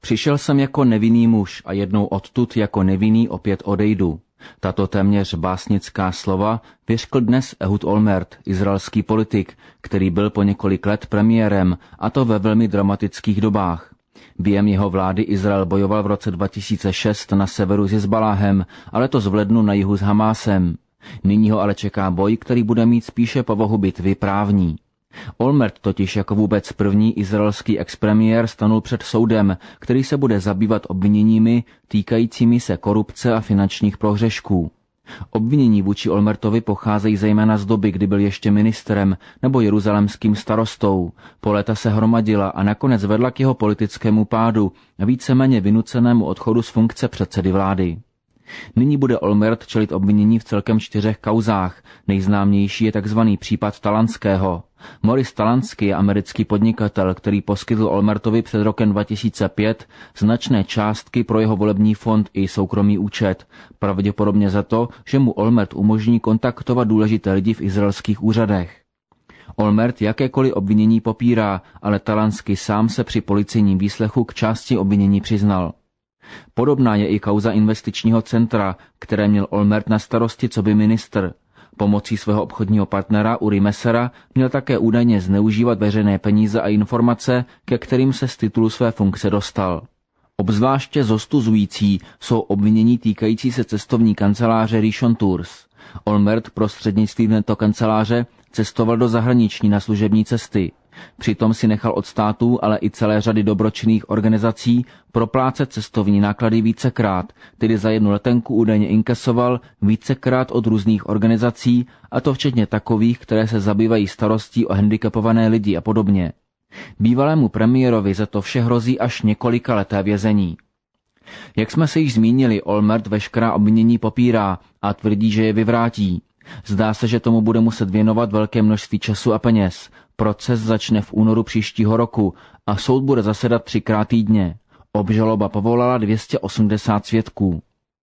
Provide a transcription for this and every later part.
Přišel jsem jako nevinný muž a jednou odtud jako nevinný opět odejdu. Tato téměř básnická slova vyřkl dnes Ehud Olmert, izraelský politik, který byl po několik let premiérem, a to ve velmi dramatických dobách. Během jeho vlády Izrael bojoval v roce 2006 na severu s Hizbaláhem, a letos v lednu na jihu s Hamásem. Nyní ho ale čeká boj, který bude mít spíše povahu bitvy právní. Olmert totiž jako vůbec první izraelský expremiér stanul před soudem, který se bude zabývat obviněními týkajícími se korupce a finančních prohřešků. Obvinění vůči Olmertovi pocházejí zejména z doby, kdy byl ještě ministrem nebo jeruzalémským starostou. Po léta se hromadila a nakonec vedla k jeho politickému pádu a víceméně vynucenému odchodu z funkce předsedy vlády. Nyní bude Olmert čelit obvinění v celkem 4 kauzách. Nejznámější je tzv. Případ Talanského. Morris Talansky je americký podnikatel, který poskytl Olmertovi před rokem 2005 značné částky pro jeho volební fond i soukromý účet, pravděpodobně za to, že mu Olmert umožní kontaktovat důležité lidi v izraelských úřadech. Olmert jakékoliv obvinění popírá, ale Talansky sám se při policejním výslechu k části obvinění přiznal. Podobná je i kauza investičního centra, které měl Olmert na starosti coby ministr. Pomocí svého obchodního partnera Uri Messera měl také údajně zneužívat veřejné peníze a informace, ke kterým se z titulu své funkce dostal. Obzvláště zostuzující jsou obvinění týkající se cestovní kanceláře Rishon Tours. Olmert prostřednictvím této kanceláře cestoval do zahraničí na služební cesty. Přitom si nechal od států, ale i celé řady dobročinných organizací proplácet cestovní náklady vícekrát, tedy za jednu letenku údajně inkasoval vícekrát od různých organizací, a to včetně takových, které se zabývají starostí o handicapované lidi a podobně. Bývalému premiérovi za to vše hrozí až několikaleté vězení. Jak jsme se již zmínili, Olmert veškerá obvinění popírá a tvrdí, že je vyvrátí. Zdá se, že tomu bude muset věnovat velké množství času a peněz. Proces začne v únoru příštího roku a soud bude zasedat 3krát týdně. Obžaloba povolala 280 svědků.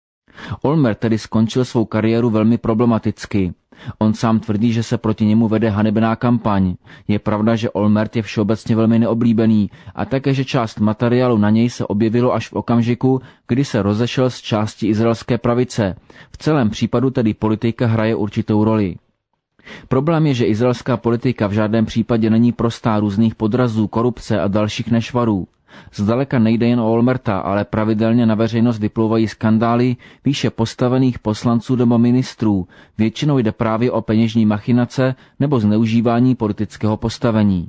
Olmert tedy skončil svou kariéru velmi problematicky. On sám tvrdí, že se proti němu vede hanebná kampaň. Je pravda, že Olmert je všeobecně velmi neoblíbený a také, že část materiálu na něj se objevilo až v okamžiku, kdy se rozešel z části izraelské pravice. V celém případu tedy politika hraje určitou roli. Problém je, že izraelská politika v žádném případě není prostá různých podrazů, korupce a dalších nešvarů. Zdaleka nejde jen o Olmerta, ale pravidelně na veřejnost vyplouvají skandály výše postavených poslanců nebo ministrů. Většinou jde právě o peněžní machinace nebo zneužívání politického postavení.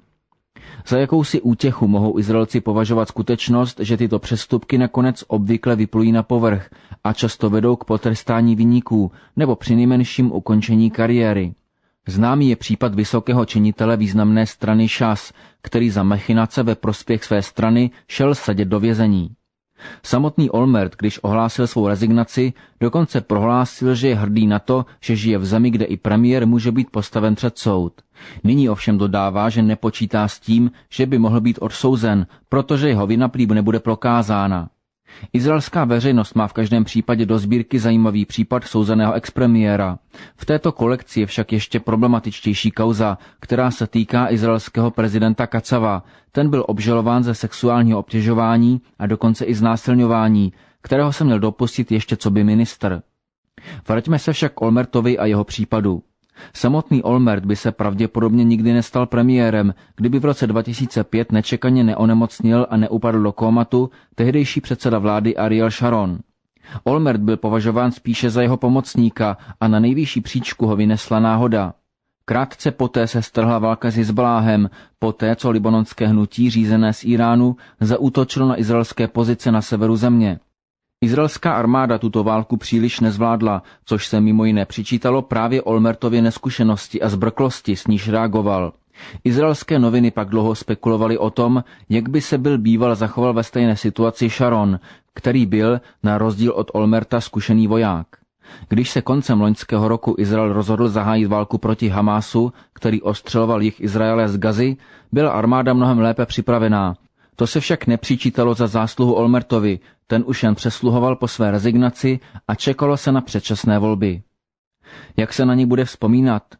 Za jakousi útěchu mohou Izraelci považovat skutečnost, že tyto přestupky nakonec obvykle vyplují na povrch a často vedou k potrestání viníků nebo přinejmenším ukončení kariéry. Známý je případ vysokého činitele významné strany Šas, který za machinace ve prospěch své strany šel sedět do vězení. Samotný Olmert, když ohlásil svou rezignaci, dokonce prohlásil, že je hrdý na to, že žije v zemi, kde i premiér může být postaven před soud. Nyní ovšem dodává, že nepočítá s tím, že by mohl být odsouzen, protože jeho vina prý nebude prokázána. Izraelská veřejnost má v každém případě do sbírky zajímavý případ souzeného expremiéra. V této kolekci je však ještě problematičtější kauza, která se týká izraelského prezidenta Kacava. Ten byl obžalován ze sexuálního obtěžování a dokonce i znásilňování, kterého se měl dopustit ještě coby ministr. Vraťme se však Olmertovi a jeho případu. Samotný Olmert by se pravděpodobně nikdy nestal premiérem, kdyby v roce 2005 nečekaně neonemocněl a neupadl do kómatu tehdejší předseda vlády Ariel Sharon. Olmert byl považován spíše za jeho pomocníka a na nejvyšší příčku ho vynesla náhoda. Krátce poté se strhla válka s Hizbaláhem, poté co libanonské hnutí řízené z Iránu zaútočilo na izraelské pozice na severu země. Izraelská armáda tuto válku příliš nezvládla, což se mimo jiné přičítalo právě Olmertově neskušenosti a zbrklosti, s níž reagoval. Izraelské noviny pak dlouho spekulovaly o tom, jak by se byl býval zachoval ve stejné situaci Sharon, který byl, na rozdíl od Olmerta, zkušený voják. Když se koncem loňského roku Izrael rozhodl zahájit válku proti Hamásu, který ostřeloval jih Izraele z Gazy, byla armáda mnohem lépe připravená. To se však nepřičítalo za zásluhu Olmertovi, ten už jen přesluhoval po své rezignaci a čekalo se na předčasné volby. Jak se na ní bude vzpomínat?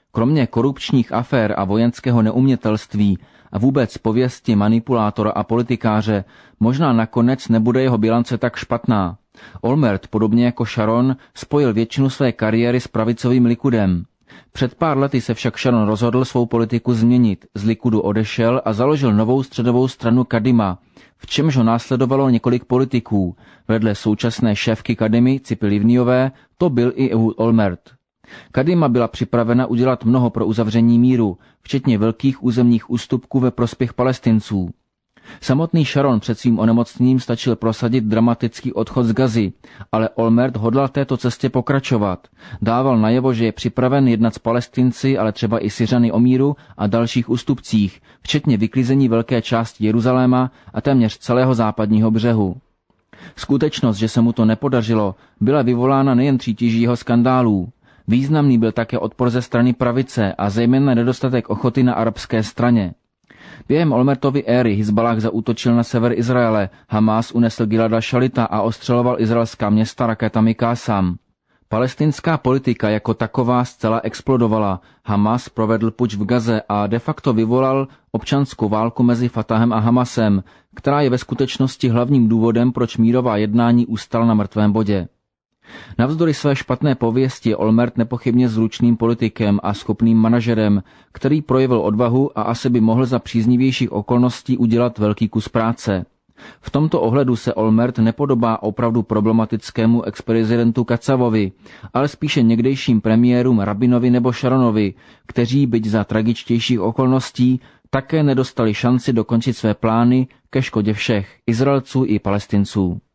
Kromě korupčních afér a vojenského neumětelství a vůbec pověsti manipulátora a politikáře, možná nakonec nebude jeho bilance tak špatná. Olmert, podobně jako Sharon, spojil většinu své kariéry s pravicovým Likudem. Před pár lety se však Sharon rozhodl svou politiku změnit, z Likudu odešel a založil novou středovou stranu Kadima, v čemž ho následovalo několik politiků. Vedle současné šéfky Kadimy Tzipi Livniové to byl i Ehud Olmert. Kadima byla připravena udělat mnoho pro uzavření míru, včetně velkých územních ústupků ve prospěch Palestinců. Samotný Sharon před svým onemocněním stačil prosadit dramatický odchod z Gazy, ale Olmert hodlal této cestě pokračovat. Dával najevo, že je připraven jednat s Palestinci, ale třeba i Syřany o míru a dalších ústupcích, včetně vyklizení velké části Jeruzaléma a téměř celého západního břehu. Skutečnost, že se mu to nepodařilo, byla vyvolána nejen přítěží jeho skandálů. Významný byl také odpor ze strany pravice a zejména nedostatek ochoty na arabské straně. Během Olmertovy éry Hizballah zaútočil na sever Izraele, Hamás unesl Gilada Šalita a ostřeloval izraelská města raketami Kássam. Palestinská politika jako taková zcela explodovala. Hamás provedl puč v Gaze a de facto vyvolal občanskou válku mezi Fatahem a Hamasem, která je ve skutečnosti hlavním důvodem, proč mírová jednání ustala na mrtvém bodě. Navzdory své špatné pověsti je Olmert nepochybně zručným politikem a schopným manažerem, který projevil odvahu a asi by mohl za příznivějších okolností udělat velký kus práce. V tomto ohledu se Olmert nepodobá opravdu problematickému ex-prezidentu Kacavovi, ale spíše někdejším premiérům Rabinovi nebo Sharonovi, kteří, byť za tragičtějších okolností, také nedostali šanci dokončit své plány ke škodě všech, Izraelců i Palestinců.